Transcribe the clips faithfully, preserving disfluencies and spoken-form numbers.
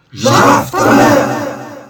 Jaftamer.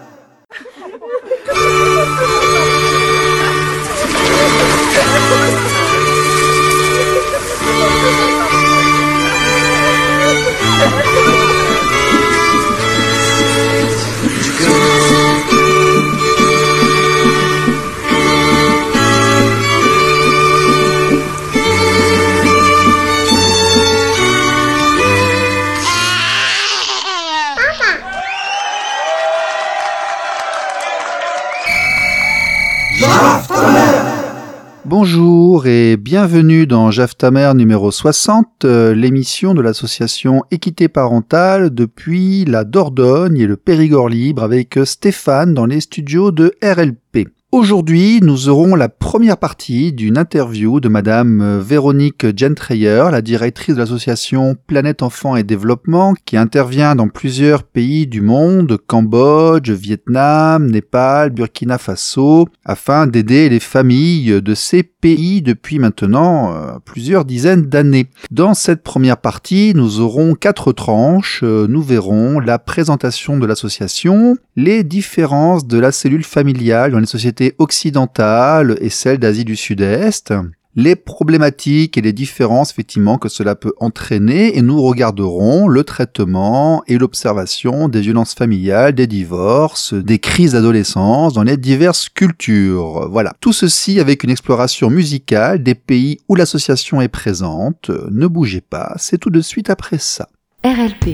Bonjour et bienvenue dans Jaftamer numéro soixante, euh, l'émission de l'association Équité Parentale depuis la Dordogne et le Périgord libre avec Stéphane dans les studios de R L P. Aujourd'hui, nous aurons la première partie d'une interview de Madame Véronique Gentreyer, la directrice de l'association Planète Enfants et Développement, qui intervient dans plusieurs pays du monde, Cambodge, Vietnam, Népal, Burkina Faso, afin d'aider les familles de ces pays depuis maintenant euh, plusieurs dizaines d'années. Dans cette première partie, nous aurons quatre tranches. Euh, nous verrons la présentation de l'association, les différences de la cellule familiale dans les sociétés occidentales et celles d'Asie du Sud-Est, les problématiques et les différences effectivement que cela peut entraîner, et nous regarderons le traitement et l'observation des violences familiales, des divorces, des crises d'adolescence dans les diverses cultures. Voilà. Tout ceci avec une exploration musicale des pays où l'association est présente. Ne bougez pas, c'est tout de suite après ça. R L P.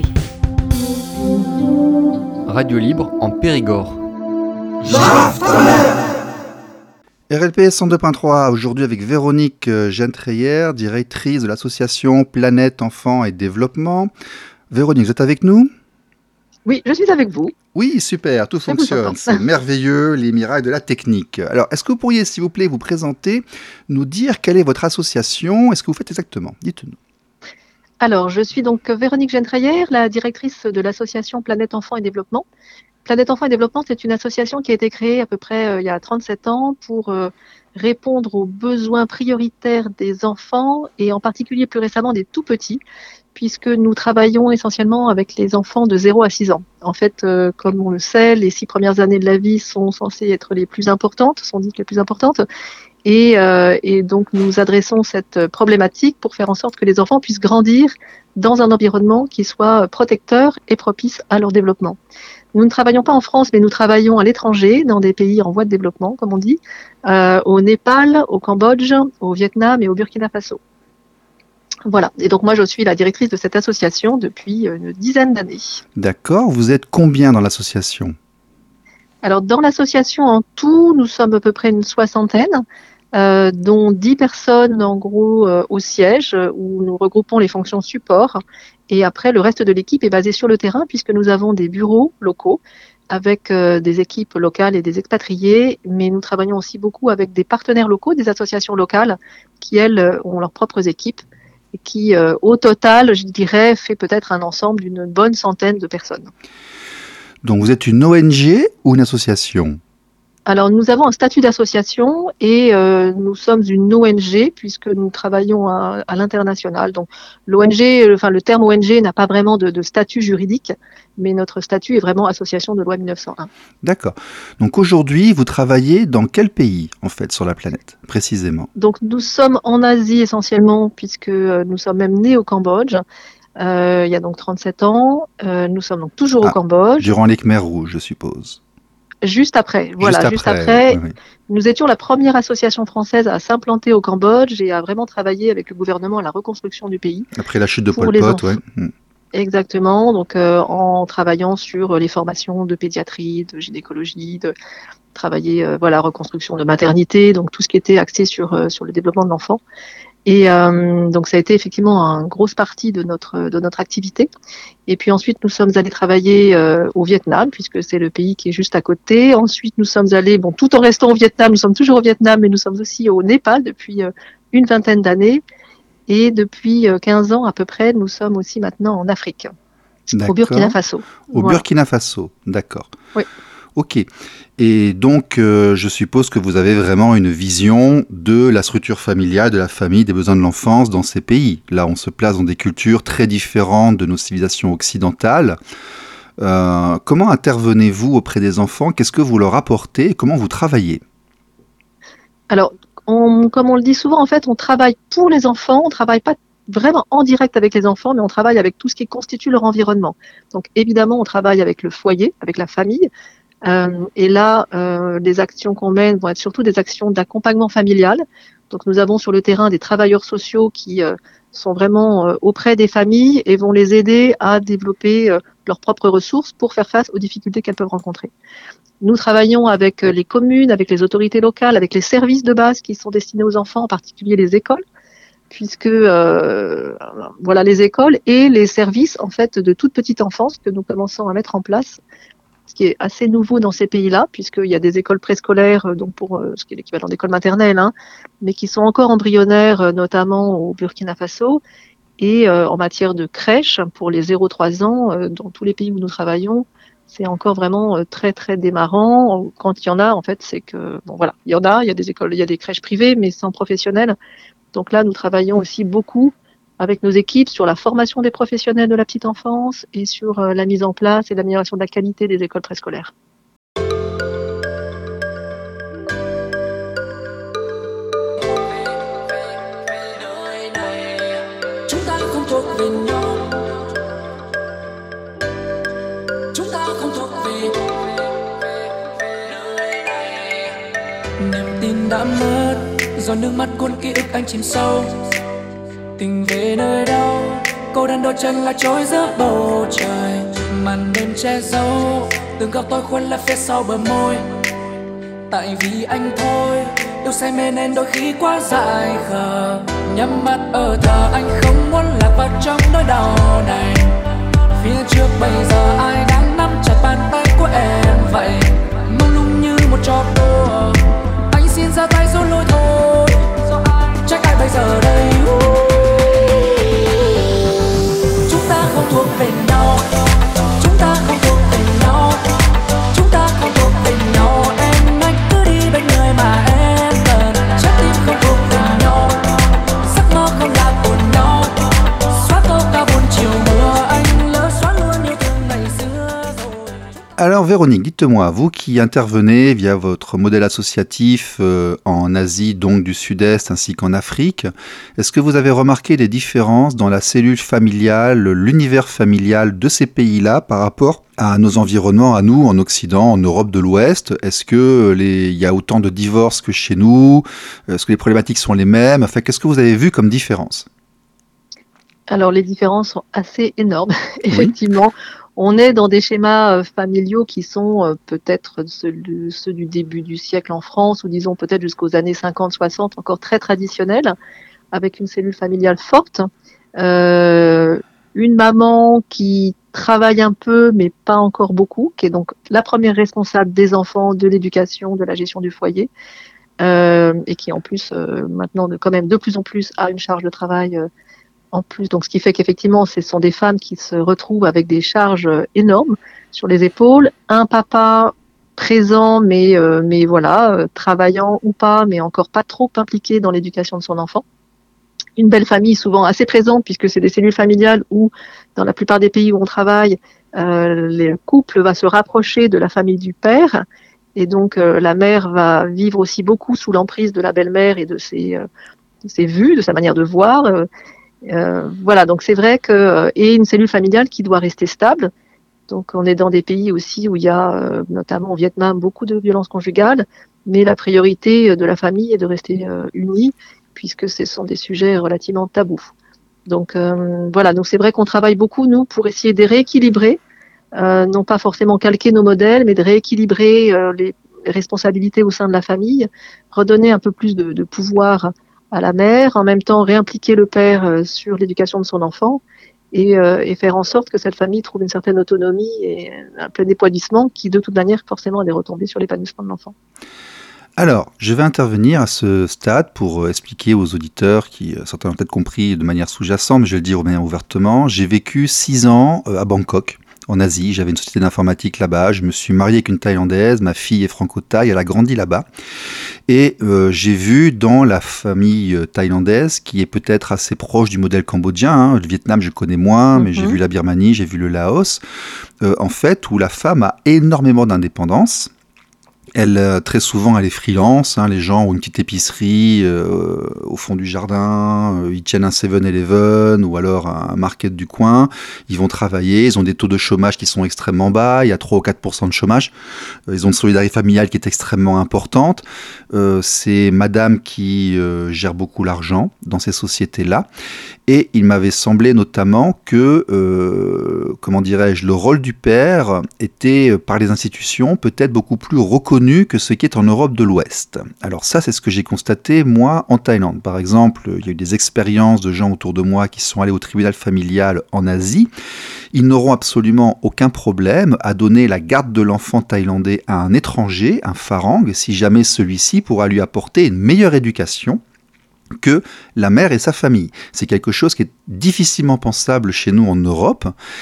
Radio libre en Périgord. R L P cent deux point trois, aujourd'hui avec Véronique Gentreyer, directrice de l'association Planète Enfants et Développement. Véronique, vous êtes avec nous ? Oui, je suis avec vous. Oui, super, tout fonctionne, c'est merveilleux, les miracles de la technique. Alors, est-ce que vous pourriez, s'il vous plaît, vous présenter, nous dire quelle est votre association et ce que vous faites exactement ? Dites-nous. Alors, je suis donc Véronique Gentreyer, la directrice de l'association Planète Enfants et Développement. Planète Enfants et Développement, c'est une association qui a été créée à peu près euh, il y a trente-sept ans pour euh, répondre aux besoins prioritaires des enfants et en particulier plus récemment des tout-petits, puisque nous travaillons essentiellement avec les enfants de zéro à six ans. En fait, euh, comme on le sait, les six premières années de la vie sont censées être les plus importantes, sont dites les plus importantes, et, euh, et donc nous adressons cette problématique pour faire en sorte que les enfants puissent grandir dans un environnement qui soit protecteur et propice à leur développement. Nous ne travaillons pas en France, mais nous travaillons à l'étranger, dans des pays en voie de développement, comme on dit, euh, au Népal, au Cambodge, au Vietnam et au Burkina Faso. Voilà. Et donc moi, je suis la directrice de cette association depuis une dizaine d'années. D'accord. Vous êtes combien dans l'association ? Alors, dans l'association en tout, nous sommes à peu près une soixantaine, euh, dont dix personnes en gros euh, au siège, où nous regroupons les fonctions support. Et après, le reste de l'équipe est basé sur le terrain, puisque nous avons des bureaux locaux avec euh, des équipes locales et des expatriés, mais nous travaillons aussi beaucoup avec des partenaires locaux, des associations locales, qui, elles, ont leurs propres équipes, et qui, euh, au total, je dirais, fait peut-être un ensemble d'une bonne centaine de personnes. Donc vous êtes une O N G ou une association ? Alors, nous avons un statut d'association et euh, nous sommes une O N G puisque nous travaillons à, à l'international. Donc, l'O N G, enfin, le terme O N G n'a pas vraiment de, de statut juridique, mais notre statut est vraiment association de loi mille neuf cent un. D'accord. Donc, aujourd'hui, vous travaillez dans quel pays, en fait, sur la planète, précisément ? Donc, nous sommes en Asie essentiellement puisque nous sommes même nés au Cambodge. Euh, il y a donc trente-sept ans. Euh, nous sommes donc toujours ah, au Cambodge. Durant les Khmers rouges, je suppose. Juste après, voilà, juste juste après. après oui, oui. Nous étions la première association française à s'implanter au Cambodge et à vraiment travailler avec le gouvernement à la reconstruction du pays. Après la chute de pour Pol les Pot, enfants. oui. Exactement, donc euh, en travaillant sur les formations de pédiatrie, de gynécologie, de travailler, euh, voilà, reconstruction de maternité, donc tout ce qui était axé sur euh, sur le développement de l'enfant. Et euh, donc ça a été effectivement une grosse partie de notre de notre activité. Et puis ensuite nous sommes allés travailler euh, au Vietnam puisque c'est le pays qui est juste à côté. Ensuite nous sommes allés, bon, tout en restant au Vietnam, nous sommes toujours au Vietnam, mais nous sommes aussi au Népal depuis euh, une vingtaine d'années. Et depuis euh, quinze ans à peu près, nous sommes aussi maintenant en Afrique, D'accord. au Burkina Faso. Au Voilà. Burkina Faso, d'accord. Oui. Ok. Et donc, euh, je suppose que vous avez vraiment une vision de la structure familiale, de la famille, des besoins de l'enfance dans ces pays. Là, on se place dans des cultures très différentes de nos civilisations occidentales. Euh, comment intervenez-vous auprès des enfants? Qu'est-ce que vous leur apportez et comment vous travaillez? Alors, on, comme on le dit souvent, en fait, on travaille pour les enfants, on ne travaille pas vraiment en direct avec les enfants, mais on travaille avec tout ce qui constitue leur environnement. Donc, évidemment, on travaille avec le foyer, avec la famille. Euh, et là, euh, les actions qu'on mène vont être surtout des actions d'accompagnement familial. Donc, nous avons sur le terrain des travailleurs sociaux qui euh, sont vraiment euh, auprès des familles et vont les aider à développer euh, leurs propres ressources pour faire face aux difficultés qu'elles peuvent rencontrer. Nous travaillons avec les communes, avec les autorités locales, avec les services de base qui sont destinés aux enfants, en particulier les écoles, puisque euh, voilà les écoles et les services en fait de toute petite enfance que nous commençons à mettre en place, ce qui est assez nouveau dans ces pays-là, puisqu'il y a des écoles préscolaires, donc pour euh, ce qui est l'équivalent d'école maternelle, hein, mais qui sont encore embryonnaires, notamment au Burkina Faso, et euh, en matière de crèche pour les zéro trois ans, euh, dans tous les pays où nous travaillons. C'est encore vraiment euh, très très démarrant. Quand il y en a, en fait, c'est que bon voilà, il y en a, il y a des écoles, il y a des crèches privées, mais sans professionnels. Donc là, nous travaillons aussi beaucoup avec nos équipes sur la formation des professionnels de la petite enfance et sur euh, la mise en place et l'amélioration de la qualité des écoles préscolaires. Chúng ta không thuộc về nhau, chúng ta không thuộc về niềm tin đã mất do nước mắt cuốn ký ức anh chìm sâu. Tình về nơi đâu, cô đơn đôi chân là trôi giữa bầu trời. Màn đêm che giấu từng góc tối khuôn lại phía sau bờ môi. Tại vì anh thôi, yêu say mê nên đôi khi quá dại khờ. Nhắm mắt ở thờ anh không muốn lạc vào trong nỗi đau này. Phía trước bây giờ ai đang nắm chặt bàn tay của em vậy? Mông lung như một trò đùa, anh xin ra tay rút lui thôi. Trách ai bây giờ đây? Chúng ta không thuộc về nhau, chúng ta không thuộc về nhau, chúng ta không thuộc về nhau. Em anh cứ đi bên người mà em cần. Trái tim không thuộc về nhau, giấc mơ không là của nhau. Xóa câu ca buồn chiều mưa, anh lỡ xóa luôn yêu thương ngày xưa rồi. Alors Véronique, dites-moi, vous qui intervenez via votre modèle associatif euh, en Asie, donc du Sud-Est, ainsi qu'en Afrique, est-ce que vous avez remarqué des différences dans la cellule familiale, l'univers familial de ces pays-là par rapport à nos environnements, à nous, en Occident, en Europe de l'Ouest? Est-ce que les, il y a autant de divorces que chez nous? Est-ce que les problématiques sont les mêmes? Enfin, qu'est-ce que vous avez vu comme différence? Alors les différences sont assez énormes, effectivement. On est dans des schémas euh, familiaux qui sont euh, peut-être ceux, ceux du début du siècle en France, ou disons peut-être jusqu'aux années cinquante soixante, encore très traditionnels, avec une cellule familiale forte. Euh, une maman qui travaille un peu, mais pas encore beaucoup, qui est donc la première responsable des enfants, de l'éducation, de la gestion du foyer, euh, et qui en plus, euh, maintenant, de, quand même de plus en plus, a une charge de travail euh, en plus. Donc, ce qui fait qu'effectivement, ce sont des femmes qui se retrouvent avec des charges énormes sur les épaules. Un papa présent, mais, euh, mais voilà, euh, travaillant ou pas, mais encore pas trop impliqué dans l'éducation de son enfant. Une belle famille, souvent assez présente, puisque c'est des cellules familiales où, dans la plupart des pays où on travaille, euh, le couple va se rapprocher de la famille du père. Et donc, euh, la mère va vivre aussi beaucoup sous l'emprise de la belle-mère et de ses, euh, de ses vues, de sa manière de voir. Euh, Euh, voilà, donc c'est vrai que et une cellule familiale qui doit rester stable. Donc on est dans des pays aussi où il y a, euh, notamment au Vietnam, beaucoup de violences conjugales, mais la priorité de la famille est de rester euh, unie, puisque ce sont des sujets relativement tabous. Donc euh, voilà, donc c'est vrai qu'on travaille beaucoup nous pour essayer de rééquilibrer, euh, non pas forcément calquer nos modèles, mais de rééquilibrer euh, les responsabilités au sein de la famille, redonner un peu plus de, de pouvoir à la mère, en même temps réimpliquer le père euh, sur l'éducation de son enfant et, euh, et faire en sorte que cette famille trouve une certaine autonomie et un plein épanouissement qui, de toute manière, forcément a des retombées sur l'épanouissement de l'enfant. Alors, je vais intervenir à ce stade pour expliquer aux auditeurs qui, certains ont peut-être compris de manière sous-jacente, mais je vais le dire bien ouvertement, j'ai vécu six ans à Bangkok, en Asie. J'avais une société d'informatique là-bas. Je me suis marié avec une Thaïlandaise. Ma fille est franco-thaï. Elle a grandi là-bas. Et euh, j'ai vu dans la famille euh, thaïlandaise, qui est peut-être assez proche du modèle cambodgien, hein, le Vietnam je connais moins, mm-hmm. mais j'ai vu la Birmanie, j'ai vu le Laos, euh, en fait, où la femme a énormément d'indépendance. Elle, euh, très souvent, elle est freelance. Hein, les gens ont une petite épicerie euh, au fond du jardin. Euh, ils tiennent un seven eleven ou alors un market du coin. Ils vont travailler. Ils ont des taux de chômage qui sont extrêmement bas. Il y a trois ou quatre pour cent de chômage. Euh, ils ont une solidarité familiale qui est extrêmement importante. Euh, c'est madame qui euh, gère beaucoup l'argent dans ces sociétés-là. Et il m'avait semblé notamment que, euh, comment dirais-je, le rôle du père était, par les institutions, peut-être beaucoup plus reconnu que ce qui est en Europe de l'Ouest. Alors ça, c'est ce que j'ai constaté, moi, en Thaïlande. Par exemple, il y a eu des expériences de gens autour de moi qui sont allés au tribunal familial en Asie. Ils n'auront absolument aucun problème à donner la garde de l'enfant thaïlandais à un étranger, un farang, si jamais celui-ci pourra lui apporter une meilleure éducation que la mère et sa famille. C'est quelque chose qui est difficilement pensable chez nous en Europe.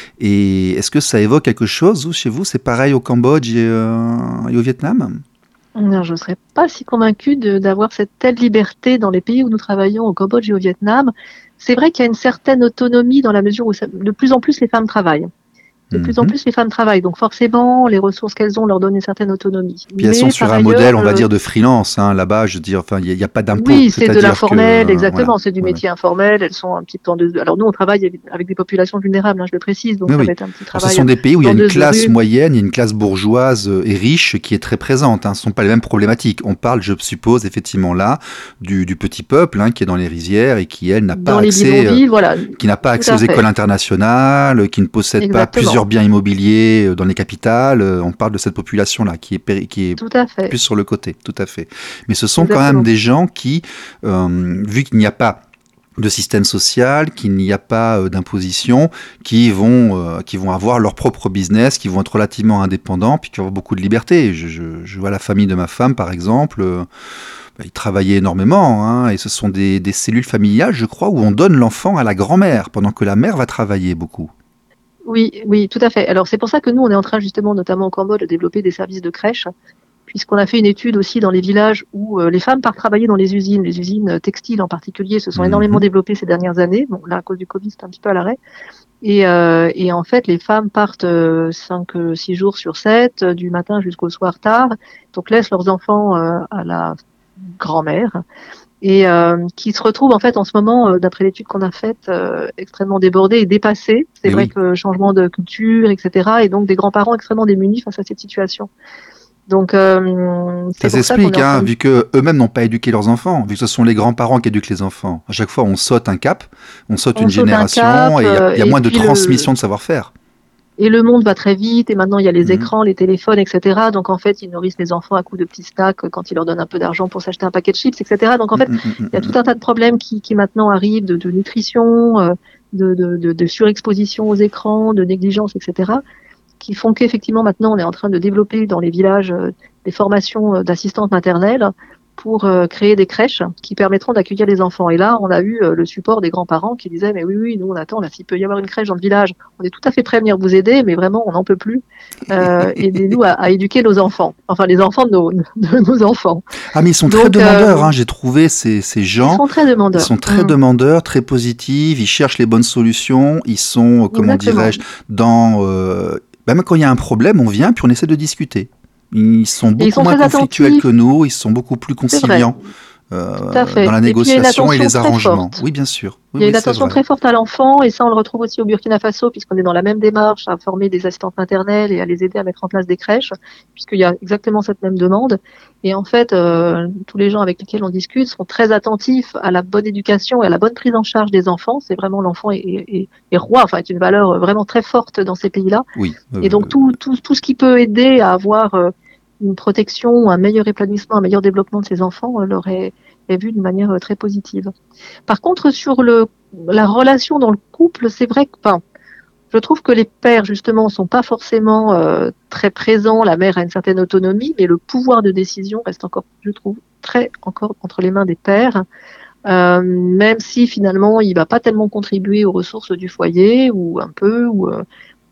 Et est-ce que ça évoque quelque chose, ou chez vous, c'est pareil au Cambodge et, euh, et au Vietnam ? Non, je ne serais pas si convaincue de, d'avoir cette telle liberté dans les pays où nous travaillons, au Cambodge et au Vietnam. C'est vrai qu'il y a une certaine autonomie dans la mesure où ça, de plus en plus les femmes travaillent. De plus en plus, les femmes travaillent. Donc, forcément, les ressources qu'elles ont leur donnent une certaine autonomie. Puis elles sont sur un modèle, on va dire, de freelance. Hein. Là-bas, je veux dire, enfin, il n'y a, a pas d'impôt. Oui, c'est de l'informel, que, exactement. Voilà, c'est du voilà. métier informel. Elles sont un petit peu en deux. Alors, nous, on travaille avec des populations vulnérables, hein, je le précise. Donc, oui, ça oui. va être un petit travail. Ce sont des pays où il y a une classe moyenne, il y a une classe bourgeoise et riche qui est très présente. Hein. Ce ne sont pas les mêmes problématiques. On parle, je suppose, effectivement, là, du, du petit peuple hein, qui est dans les rizières et qui, elle, n'a pas dans accès, les euh, voilà. qui n'a pas accès aux écoles internationales, qui ne possède exactement. pas plusieurs biens immobiliers dans les capitales, on parle de cette population-là qui est, péri- qui est plus sur le côté, tout à fait. Mais ce sont Exactement. quand même des gens qui, euh, vu qu'il n'y a pas de système social, qu'il n'y a pas euh, d'imposition, qui vont, euh, qui vont avoir leur propre business, qui vont être relativement indépendants, puis qui vont avoir beaucoup de liberté. Je, je, je vois la famille de ma femme, par exemple, euh, bah, ils travaillaient énormément, hein, et ce sont des, des cellules familiales, je crois, où on donne l'enfant à la grand-mère, pendant que la mère va travailler beaucoup. Oui, oui, tout à fait. Alors, c'est pour ça que nous, on est en train, justement, notamment au Cambodge, de développer des services de crèche, puisqu'on a fait une étude aussi dans les villages où euh, les femmes partent travailler dans les usines, les usines textiles en particulier, se sont mmh. énormément développées ces dernières années. Bon, là, à cause du Covid, c'est un petit peu à l'arrêt. Et, euh, et en fait, les femmes partent euh, cinq, six jours sur sept, euh, du matin jusqu'au soir tard, donc laissent leurs enfants euh, à la grand-mère. Et euh, qui se retrouvent en fait en ce moment, euh, d'après l'étude qu'on a faite, euh, extrêmement débordés et dépassés. C'est et vrai oui. que changement de culture, et cetera. Et donc des grands-parents extrêmement démunis face à cette situation. Donc euh, ça s'explique, hein, vu que eux-mêmes n'ont pas éduqué leurs enfants, vu que ce sont les grands-parents qui éduquent les enfants. À chaque fois, on saute un cap, on saute on une saute génération, cap, et il y a, y a moins de transmission le... de savoir-faire. Et le monde va très vite, et maintenant il y a les mmh. écrans, les téléphones, et cetera. Donc en fait, ils nourrissent les enfants à coups de petits snacks quand ils leur donnent un peu d'argent pour s'acheter un paquet de chips, et cetera. Donc en fait, mmh, mmh, il y a tout un tas de problèmes qui, qui maintenant arrivent, de, de nutrition, euh, de, de, de, de surexposition aux écrans, de négligence, et cetera, qui font qu'effectivement maintenant on est en train de développer dans les villages euh, des formations d'assistantes maternelles pour euh, créer des crèches qui permettront d'accueillir les enfants. Et là, on a eu euh, le support des grands-parents qui disaient « Mais oui, oui, nous on attend, là, s'il peut y avoir une crèche dans le village, on est tout à fait prêts à venir vous aider, mais vraiment, on n'en peut plus. Euh, aidez-nous à, à éduquer nos enfants. » Enfin, les enfants de nos, de nos enfants. Ah, mais ils sont Donc, très demandeurs, euh, hein, j'ai trouvé ces, ces gens. Ils sont très demandeurs. Ils sont très mmh. demandeurs, très positifs, ils cherchent les bonnes solutions, ils sont, comment Exactement. dirais-je, dans... Euh, même quand il y a un problème, on vient, puis on essaie de discuter. Ils sont beaucoup ils sont moins conflictuels attentifs. que nous, ils sont beaucoup plus conciliants euh, dans la négociation et, et les arrangements. Oui, bien sûr. Oui, il y a oui, une attention très forte à l'enfant, et ça, on le retrouve aussi au Burkina Faso, puisqu'on est dans la même démarche à former des assistantes maternelles et à les aider à mettre en place des crèches, puisqu'il y a exactement cette même demande. Et en fait, euh, tous les gens avec lesquels on discute sont très attentifs à la bonne éducation et à la bonne prise en charge des enfants. C'est vraiment l'enfant est, est, est roi, enfin, est une valeur vraiment très forte dans ces pays-là. Oui, euh, et donc, tout, tout, tout ce qui peut aider à avoir euh, une protection, un meilleur épanouissement, un meilleur développement de ces enfants, euh, leur est, est vu d'une manière euh, très positive. Par contre, sur le, la relation dans le couple, c'est vrai que, enfin, je trouve que les pères, justement, sont pas forcément euh, très présents. La mère a une certaine autonomie, mais le pouvoir de décision reste encore, je trouve, très encore entre les mains des pères. Euh, même si finalement, il va pas tellement contribuer aux ressources du foyer, ou un peu, ou euh,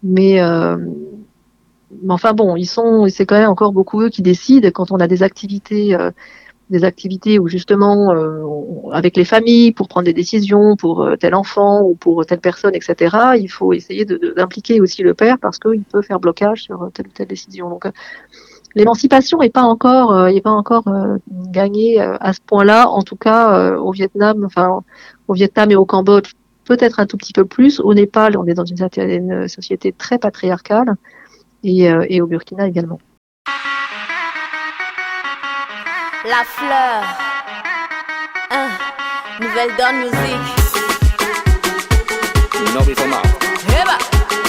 Mais, euh, mais enfin bon, ils sont, c'est quand même encore beaucoup eux qui décident. Quand on a des activités, euh, des activités où justement, euh, on- avec les familles, pour prendre des décisions pour euh, tel enfant ou pour telle personne, et cetera, il faut essayer de, de- d'impliquer aussi le père parce qu'il peut faire blocage sur telle ou telle décision. Donc, euh, l'émancipation n'est pas encore, euh, est pas encore euh, gagnée euh, à ce point-là. En tout cas, euh, au Vietnam, enfin au Vietnam et au Cambodge, peut-être un tout petit peu plus. Au Népal, on est dans une, une société très patriarcale et, euh, et au Burkina également. La fleur, hein, nouvelle donne musique. Eh bah.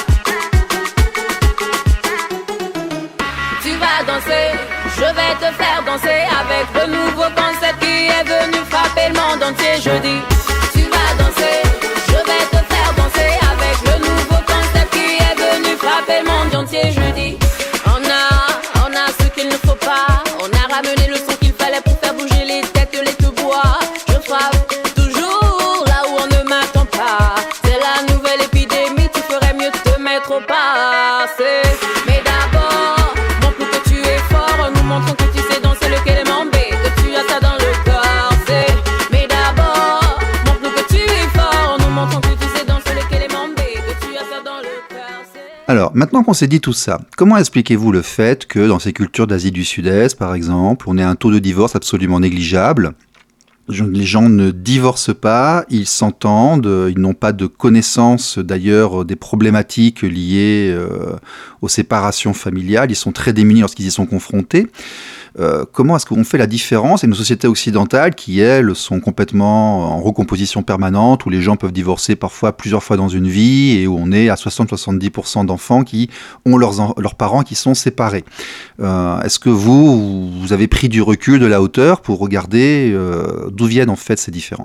Tu vas danser, je vais te faire danser avec le nouveau concept qui est venu frapper le monde entier. Je dis, tu vas danser, je vais te faire danser avec le nouveau concept qui est venu frapper le monde entier. Je dis, on a, on a ce qu'il ne faut pas, on a ramené le son qu'il fallait pour faire bouger les têtes, les tout bois. Je frappe toujours là où on ne m'attend pas. C'est la nouvelle épidémie, tu ferais mieux de te mettre au passé. Mais d'abord, montre-nous que tu es fort, nous montrons que tu sais danser le Kéléman B, que tu as ça dans le corps. C'est, mais d'abord, montre-nous que tu es fort, nous montrons que tu sais danser le Kéléman B, que tu as ça dans le corps. C'est... Alors, maintenant qu'on s'est dit tout ça, comment expliquez-vous le fait que dans ces cultures d'Asie du Sud-Est, par exemple, on ait un taux de divorce absolument négligeable ? Les gens ne divorcent pas, ils s'entendent, ils n'ont pas de connaissance d'ailleurs des problématiques liées euh, aux séparations familiales, ils sont très démunis lorsqu'ils y sont confrontés. Euh, comment est-ce qu'on fait la différence et nos sociétés occidentales qui, elles, sont complètement en recomposition permanente, où les gens peuvent divorcer parfois plusieurs fois dans une vie et où on est à soixante à soixante-dix pour cent d'enfants qui ont leurs, en- leurs parents qui sont séparés. Euh, est-ce que vous, vous avez pris du recul, de la hauteur pour regarder euh, d'où viennent en fait ces différences ?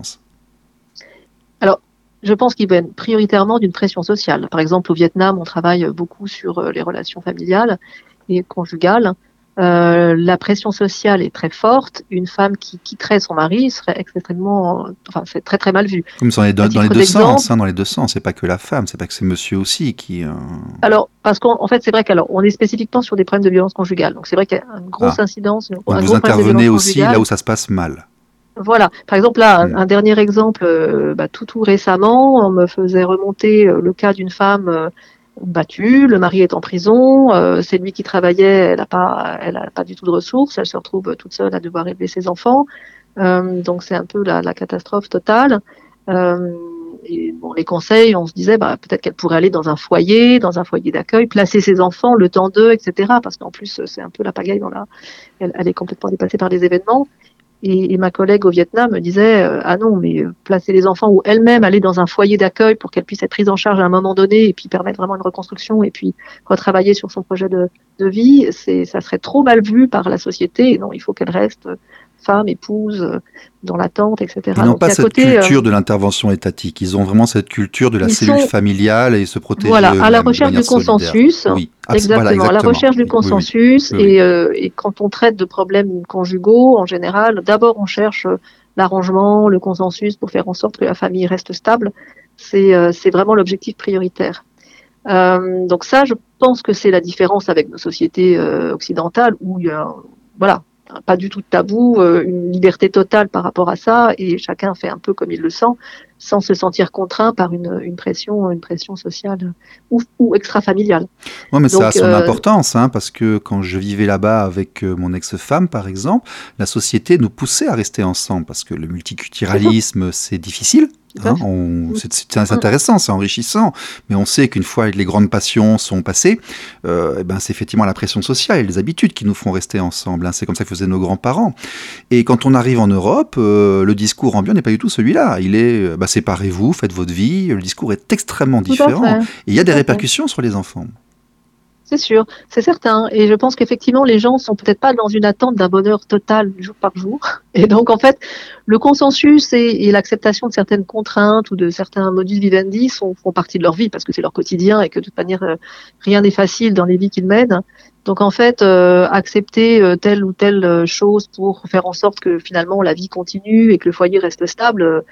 Alors, je pense qu'ils viennent prioritairement d'une pression sociale. Par exemple, au Vietnam, on travaille beaucoup sur euh, les relations familiales et conjugales. Euh, la pression sociale est très forte. Une femme qui quitterait son mari serait extrêmement, enfin, c'est très très mal vu. Comme ça, dans les deux, À dans les titre deux d'exemple, sens, hein, dans les deux sens, c'est pas que la femme, c'est pas que c'est monsieur aussi qui... euh, alors, parce qu'en en fait, c'est vrai qu'alors, on est spécifiquement sur des problèmes de violence conjugale. Donc, c'est vrai qu'il y a une grosse Ah, incidence, une- donc un vous gros problème de intervenez violence aussi conjugale. là où ça se passe mal. Voilà. Par exemple, là, un, Mm. un dernier exemple, euh, bah, tout tout récemment, on me faisait remonter euh, le cas d'une femme euh, battue, le mari est en prison, euh, c'est lui qui travaillait, elle n'a pas, elle a pas du tout de ressources, elle se retrouve toute seule à devoir élever ses enfants. Euh, donc c'est un peu la, la catastrophe totale. Euh, et bon, les conseils, on se disait, bah, peut-être qu'elle pourrait aller dans un foyer, dans un foyer d'accueil, placer ses enfants le temps d'eux, et cetera. Parce qu'en plus, c'est un peu la pagaille dans la, elle, elle est complètement dépassée par les événements. Et, et ma collègue au Vietnam me disait, euh, ah non, mais euh, placer les enfants ou elle-même aller dans un foyer d'accueil pour qu'elle puisse être prise en charge à un moment donné et puis permettre vraiment une reconstruction et puis retravailler sur son projet de, de vie, c'est, ça serait trop mal vu par la société. Et non, il faut qu'elle reste euh, femme, épouse, euh, dans l'attente, et cetera. Ils n'ont Donc, il pas y a cette côté, euh, culture de l'intervention étatique. Ils ont vraiment cette culture de la ils cellule sont, familiale et se protéger voilà, à la eux-mêmes de recherche manière du solidaire. consensus. Oui, abs- voilà, Exactement, à la exactement. recherche du Oui, oui, oui, consensus. oui, oui. Et, euh, et quand on traite de problèmes conjugaux, en général, d'abord on cherche euh, l'arrangement, le consensus pour faire en sorte que la famille reste stable. C'est euh, c'est vraiment l'objectif prioritaire. Euh, donc ça, je pense que c'est la différence avec nos sociétés euh, occidentales où il y a, voilà, pas du tout de tabou, euh, une liberté totale par rapport à ça et chacun fait un peu comme il le sent, sans se sentir contraint par une, une pression, une pression sociale ou, ou extra-familiale. Ouais, mais ça a Donc, son euh, importance, hein, parce que quand je vivais là-bas avec euh, mon ex-femme, par exemple, la société nous poussait à rester ensemble, parce que le multiculturalisme, c'est difficile. tout à Hein, fait. on, c'est, c'est intéressant, c'est enrichissant, mais on sait qu'une fois que les grandes passions sont passées, euh, eh ben c'est effectivement la pression sociale et les habitudes qui nous font rester ensemble. Hein. C'est comme ça que faisaient nos grands-parents. Et quand on arrive en Europe, euh, le discours ambiant n'est pas du tout celui-là. Il est, euh, bah, séparez-vous, faites votre vie. Le discours est extrêmement Tout à différent. fait. Et il y a Tout des à fait. répercussions sur les enfants. C'est sûr, c'est certain. Et je pense qu'effectivement, les gens sont peut-être pas dans une attente d'un bonheur total jour par jour. Et donc, en fait, le consensus et, et l'acceptation de certaines contraintes ou de certains modus vivendi sont, font partie de leur vie parce que c'est leur quotidien et que de toute manière, euh, rien n'est facile dans les vies qu'ils mènent. Donc, en fait, euh, accepter euh, telle ou telle euh, chose pour faire en sorte que finalement la vie continue et que le foyer reste stable, euh,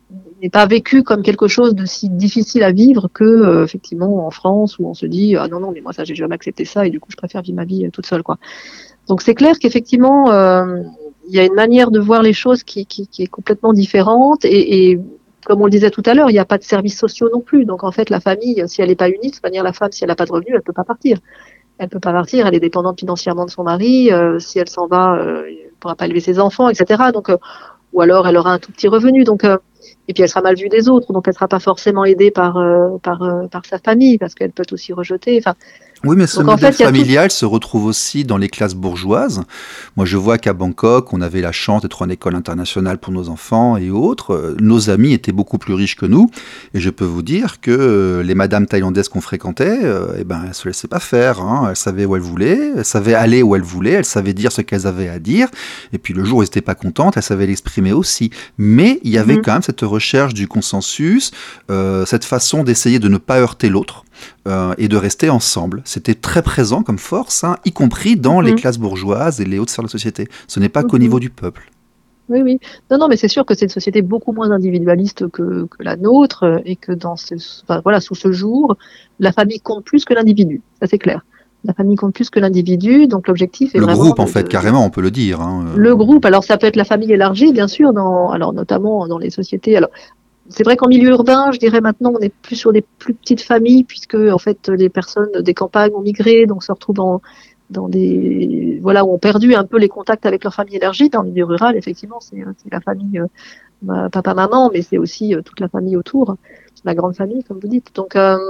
n'est pas vécu comme quelque chose de si difficile à vivre que euh, effectivement en France où on se dit ah non non mais moi ça j'ai jamais accepté ça et du coup je préfère vivre ma vie euh, toute seule quoi. Donc c'est clair qu'effectivement euh, il y a une manière de voir les choses qui, qui, qui est complètement différente et, et comme on le disait tout à l'heure, il n'y a pas de services sociaux non plus. Donc en fait la famille, si elle n'est pas unie, de toute manière la femme si elle n'a pas de revenus, elle peut pas partir. Elle peut pas partir, elle est dépendante financièrement de son mari. Euh, si elle s'en va, euh, elle ne pourra pas élever ses enfants, et cetera. Donc euh, ou alors elle aura un tout petit revenu. Donc euh, et puis elle sera mal vue des autres, donc elle sera pas forcément aidée par euh, par euh, par sa famille parce qu'elle peut aussi rejeter. Enfin, Oui, mais ce donc en modèle fait, il y a tout. familial se retrouve aussi dans les classes bourgeoises. Moi, je vois qu'à Bangkok, on avait la chance d'être en école internationale pour nos enfants et autres. Euh, Nos amis étaient beaucoup plus riches que nous. Et je peux vous dire que euh, les madames thaïlandaises qu'on fréquentait, euh, eh ben, elles se laissaient pas faire, hein. Elles savaient où elles voulaient, elles savaient aller où elles voulaient, elles savaient dire ce qu'elles avaient à dire. Et puis le jour où elles n'étaient pas contentes, elles savaient l'exprimer aussi. Mais il y avait Mhm. quand même cette recherche du consensus, euh, cette façon d'essayer de ne pas heurter l'autre. Euh, et de rester ensemble. C'était très présent comme force, hein, y compris dans les Mhm. classes bourgeoises et les hautes sphères de la société. Ce n'est pas qu'au Mhm. niveau du peuple. Oui, oui. Non, non, mais c'est sûr que c'est une société beaucoup moins individualiste que, que la nôtre euh, et que dans ce, enfin, voilà, sous ce jour, la famille compte plus que l'individu. Ça, c'est clair. La famille compte plus que l'individu, donc l'objectif est Le vraiment groupe, en de, fait, de- de- carrément, on peut le dire, hein. Euh, le groupe. Alors, ça peut être la famille élargie, bien sûr, dans, alors notamment dans les sociétés. Alors, c'est vrai qu'en milieu urbain, je dirais maintenant, on est plus sur des plus petites familles puisque en fait les personnes des campagnes ont migré, donc se retrouvent dans dans des voilà où ont perdu un peu les contacts avec leur famille élargie. Dans le milieu rural, effectivement, c'est c'est la famille euh, papa maman, mais c'est aussi euh, toute la famille autour, la grande famille comme vous dites. Donc euh,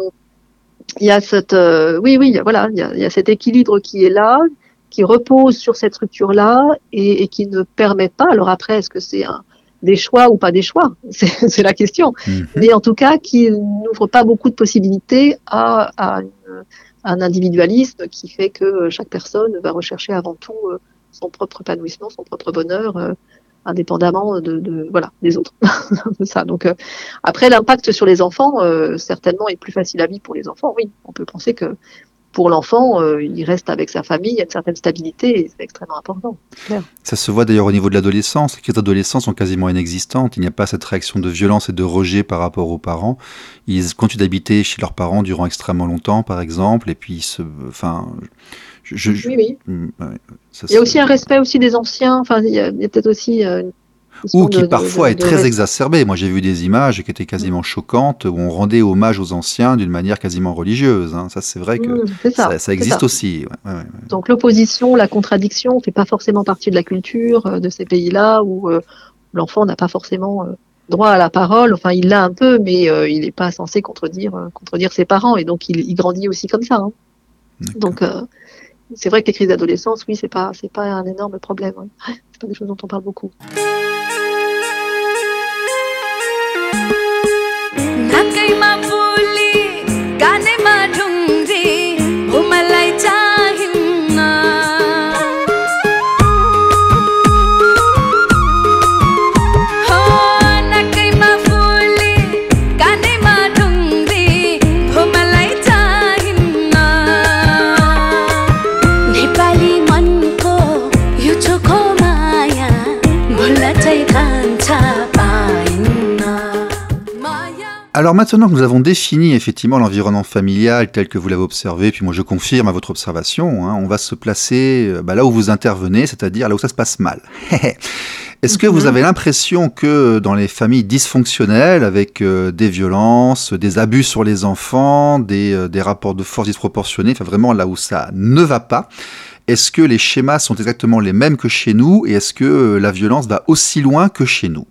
il y a cette euh, oui oui il y a- voilà il y a, il y a cet équilibre qui est là, qui repose sur cette structure là et, et qui ne permet pas. Alors après, est-ce que c'est un des choix ou pas des choix, c'est c'est la question. mhm. Mais en tout cas, qui n'ouvre pas beaucoup de possibilités à, à une- un individualisme qui fait que chaque personne va rechercher avant tout euh, son propre épanouissement, son propre bonheur, euh, indépendamment de, de voilà des autres. C'est ça. Donc euh, après, l'impact sur les enfants euh, certainement est plus facile à vivre pour les enfants. Oui, on peut penser que pour l'enfant, euh, il reste avec sa famille, il y a une certaine stabilité et c'est extrêmement important. C'est clair. Ça se voit d'ailleurs au niveau de l'adolescence. Les crises d'adolescence sont quasiment inexistantes. Il n'y a pas cette réaction de violence et de rejet par rapport aux parents. Ils continuent d'habiter chez leurs parents durant extrêmement longtemps, par exemple, et puis ils se... Enfin... Je, je- je- Oui, oui. Mm, ouais, ça Il y a se- aussi un respect aussi des anciens. Enfin, il y a, il y a peut-être aussi euh, une question Ou qui de, de, parfois de, est de très respect. exacerbé. Moi, j'ai vu des images qui étaient quasiment choquantes, où on rendait hommage aux anciens d'une manière quasiment religieuse, hein. Ça, c'est vrai que Mmh, c'est ça, ça, ça c'est existe ça. aussi. Ouais, ouais, ouais. Donc l'opposition, la contradiction ne fait pas forcément partie de la culture euh, de ces pays-là où euh, l'enfant n'a pas forcément euh, droit à la parole. Enfin, il l'a un peu, mais euh, il n'est pas censé contredire, euh, contredire ses parents et donc il, il grandit aussi comme ça, hein. D'accord. Donc euh, c'est vrai que les crises d'adolescence, oui, c'est pas, c'est pas un énorme problème. Ouais. C'est pas des choses dont on parle beaucoup. नाकैमा बोली कानेमा ढुङ्ग्री हो मलाई चाहिन्न हो नाकैमा बोली कानेमा ढुङ्ग्री हो मलाई चाहिन्न नेपाली मनको यो चोखो माया भुल्न चाहिँ खान्छ पाइन्न माया. Alors maintenant que nous avons défini effectivement l'environnement familial tel que vous l'avez observé, puis moi je confirme à votre observation, hein, on va se placer euh, bah, là où vous intervenez, c'est-à-dire là où ça se passe mal. Est-ce que vous Mhm. avez l'impression que dans les familles dysfonctionnelles, avec euh, des violences, des abus sur les enfants, des, euh, des rapports de force disproportionnés, enfin vraiment là où ça ne va pas, est-ce que les schémas sont exactement les mêmes que chez nous et est-ce que euh, la violence va aussi loin que chez nous?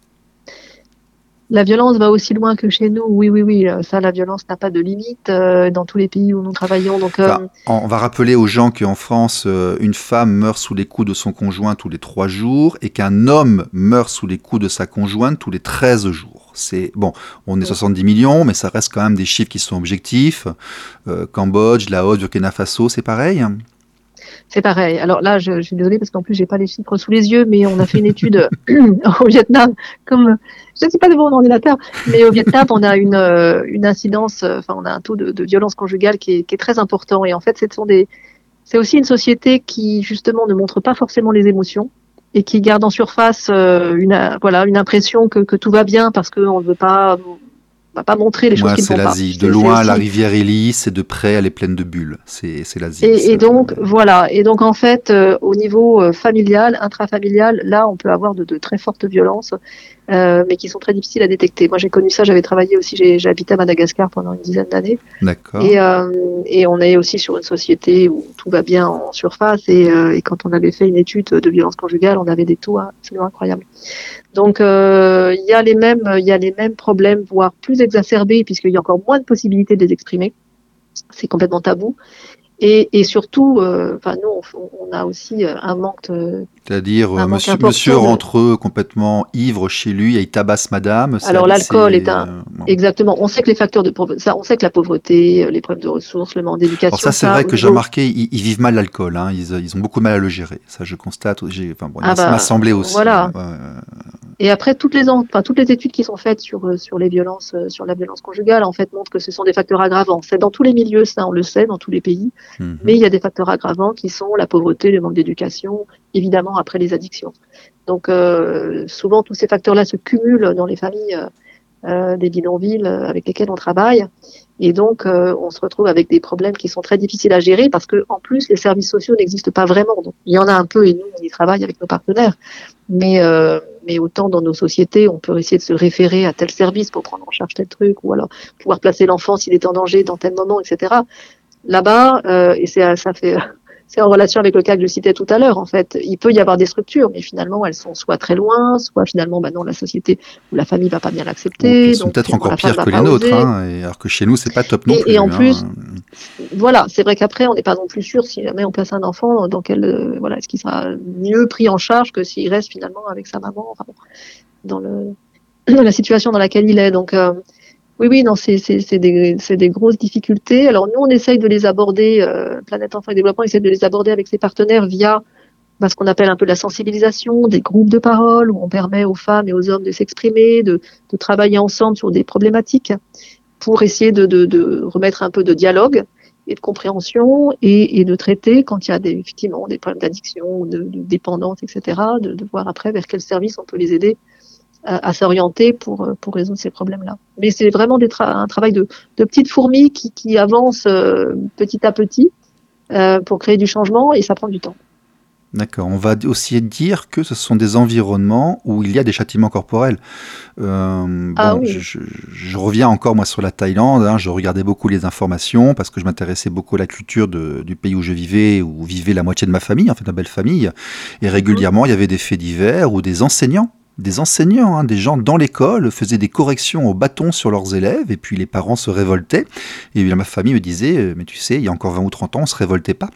La violence va aussi loin que chez nous. Oui, oui, oui. euh, Ça, la violence n'a pas de limite euh, dans tous les pays où nous travaillons. Donc, euh, Enfin, on va rappeler aux gens qu'en France, euh, une femme meurt sous les coups de son conjoint tous les trois jours et qu'un homme meurt sous les coups de sa conjointe tous les treize jours. C'est bon, on est soixante-dix millions, mais ça reste quand même des chiffres qui sont objectifs. Euh, Cambodge, Laos, Burkina Faso, c'est pareil. c'est pareil. Alors là, je, je suis désolée parce qu'en plus, j'ai pas les chiffres sous les yeux, mais on a fait une étude au Vietnam. Comme je ne suis pas devant mon ordinateur, mais au Vietnam, on a une, euh, une incidence, euh, enfin, on a un taux de, de violence conjugale qui est, qui est très important. Et en fait, ce sont des, c'est aussi une société qui justement ne montre pas forcément les émotions. et qui gardent en surface euh, une, euh, voilà, une impression que, que tout va bien parce qu'on ne veut pas, on va pas montrer les choses Moi, qui ne c'est vont pas. l'Asie. De C'est- c'est loin, aussi- la rivière est lisse et de près, elle est pleine de bulles. C'est, c'est l'Asie. Et, ça. et donc, voilà. Et donc, en fait, euh, au niveau euh, familial, intrafamilial, là, on peut avoir de, de très fortes violences, euh, mais qui sont très difficiles à détecter. Moi, j'ai connu ça. J'avais travaillé aussi, j'ai, j'ai habité à Madagascar pendant une dizaine d'années. D'accord. Et, euh, et on est aussi sur une société où tout va bien en surface. Et, euh, et quand on avait fait une étude de violence conjugale, on avait des taux absolument incroyables. Donc, euh, il y a les mêmes, il y a les mêmes problèmes, voire plus exacerbés, puisqu'il y a encore moins de possibilités de les exprimer. C'est complètement tabou. Et, et surtout, euh, enfin, nous, on, on a aussi euh, un manque de, C'est-à-dire, un euh, manque monsieur, important monsieur de- rentre complètement ivre chez lui et il tabasse madame. c'est Alors, allé- l'alcool c'est, est un, euh, bon. exactement. On sait que les facteurs de pauvreté, ça, on sait que la pauvreté, euh, les problèmes de ressources, le manque d'éducation, Alors ça, c'est ça, vrai au que j'ai niveau- remarqué, ils, ils vivent mal l'alcool. Hein. Ils, ils ont beaucoup de mal à le gérer. Ça, je constate. J'ai, enfin, bon, Ah il m'a bah, m'a semblé aussi. voilà. Ouais, ouais. Et après, toutes les, en- enfin, toutes les études qui sont faites sur, euh, sur les violences, euh, sur la violence conjugale, en fait, montrent que ce sont des facteurs aggravants. C'est dans tous les milieux, ça, on le sait, dans tous les pays. Mhm. Mais il y a des facteurs aggravants qui sont la pauvreté, le manque d'éducation, évidemment, après les addictions. Donc, euh, souvent, tous ces facteurs-là se cumulent dans les familles euh, euh, des bidonvilles euh, avec lesquelles on travaille. Et donc, euh, on se retrouve avec des problèmes qui sont très difficiles à gérer parce que, en plus, les services sociaux n'existent pas vraiment. Donc, il y en a un peu et nous, on y travaille avec nos partenaires. Mais, euh, mais autant dans nos sociétés, on peut essayer de se référer à tel service pour prendre en charge tel truc ou alors pouvoir placer l'enfant s'il est en danger dans tel moment, et cetera. Là-bas, euh, et c'est, ça fait, c'est en relation avec le cas que je citais tout à l'heure, en fait, il peut y avoir des structures, mais finalement, elles sont soit très loin, soit finalement, bah non, la société ou la famille va pas bien Ou l'accepter. elles sont donc peut-être finalement, encore la femme pires va que les pas nôtres. oser. Hein. Et alors que chez nous, c'est pas top non Et, plus. et en hein. plus, voilà, c'est vrai qu'après, on n'est pas non plus sûr si jamais on place un enfant, dans quel, euh, voilà, est-ce qu'il sera mieux pris en charge que s'il reste finalement avec sa maman, enfin bon, dans le, dans la situation dans laquelle il est. Donc, euh, oui, oui, non, c'est, c'est, c'est des, c'est des grosses difficultés. Alors, nous, on essaye de les aborder, euh, Planète Enfant et Développement essaie de les aborder avec ses partenaires via bah, ce qu'on appelle un peu la sensibilisation, des groupes de parole où on permet aux femmes et aux hommes de s'exprimer, de, de travailler ensemble sur des problématiques pour essayer de, de, de remettre un peu de dialogue et de compréhension et, et de traiter quand il y a des, effectivement des problèmes d'addiction, de, de dépendance, et cetera, de, de voir après vers quel service on peut les aider à, à s'orienter pour, pour résoudre ces problèmes-là. Mais c'est vraiment des tra- un travail de, de petites fourmis qui, qui avancent euh, petit à petit euh, pour créer du changement et ça prend du temps. D'accord. On va aussi dire que ce sont des environnements où il y a des châtiments corporels. Euh, bon, Ah oui. je, je, je reviens encore moi sur la Thaïlande. Hein, je regardais beaucoup les informations parce que je m'intéressais beaucoup à la culture de, du pays où je vivais, où vivait la moitié de ma famille, en fait, ma belle famille. Et régulièrement, il y avait des faits divers où des enseignants des enseignants, hein, des gens dans l'école faisaient des corrections au bâton sur leurs élèves et puis les parents se révoltaient. Et bien, ma famille me disait, mais tu sais, il y a encore vingt ou trente ans, on se révoltait pas.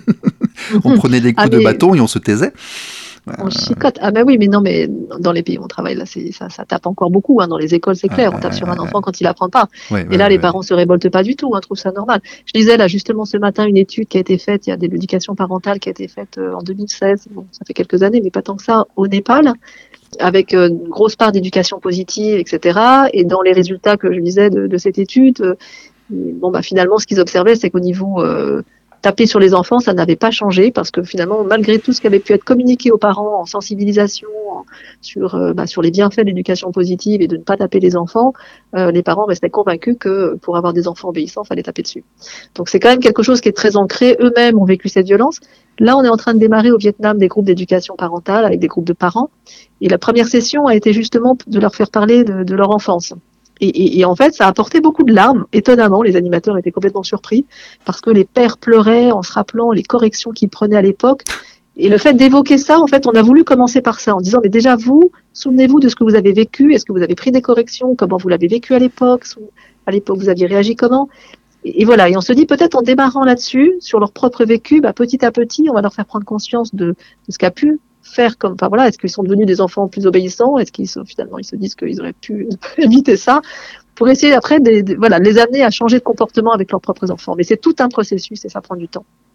On prenait des coups Ah, de mais- bâton et on se taisait. On chicote. Ah ben oui, mais non, mais dans les pays où on travaille, là, c'est, ça, ça tape encore beaucoup. Hein. Dans les écoles, c'est clair, Ah, on tape sur un ah, enfant quand il apprend pas. Ouais, Et ouais, là, ouais, les ouais. parents se révoltent pas du tout, hein, trouvent ça normal. Je lisais là justement ce matin une étude qui a été faite, il y a de l'éducation parentale qui a été faite euh, en deux mille seize, bon, ça fait quelques années, mais pas tant que ça, au Népal, avec euh, une grosse part d'éducation positive, et cetera. Et dans les résultats que je lisais de, de cette étude, euh, bon bah finalement, ce qu'ils observaient, c'est qu'au niveau euh, taper sur les enfants, ça n'avait pas changé parce que finalement, malgré tout ce qui avait pu être communiqué aux parents en sensibilisation en- sur, euh, bah, sur les bienfaits de l'éducation positive et de ne pas taper les enfants, euh, les parents restaient convaincus que pour avoir des enfants obéissants, il fallait taper dessus. Donc c'est quand même quelque chose qui est très ancré. Eux-mêmes ont vécu cette violence. Là, on est en train de démarrer au Vietnam des groupes d'éducation parentale avec des groupes de parents. Et la première session a été justement de leur faire parler de, de leur enfance. Et, et, et en fait, ça a apporté beaucoup de larmes. Étonnamment, les animateurs étaient complètement surpris parce que les pères pleuraient en se rappelant les corrections qu'ils prenaient à l'époque. Et le fait d'évoquer ça, en fait, on a voulu commencer par ça en disant, mais déjà vous, souvenez-vous de ce que vous avez vécu. Est-ce que vous avez pris des corrections? Comment vous l'avez vécu à l'époque? Sou- À l'époque, vous aviez réagi comment? Et, et voilà. Et on se dit peut-être en démarrant là-dessus, sur leur propre vécu, bah, petit à petit, on va leur faire prendre conscience de, de ce qu'a pu faire comme, enfin voilà, est-ce qu'ils sont devenus des enfants plus obéissants? Est-ce qu'ils sont, finalement, ils se disent qu'ils auraient pu éviter ça? Pour essayer après de, de- voilà, de les amener à changer de comportement avec leurs propres enfants. Mais c'est tout un processus et ça prend du temps.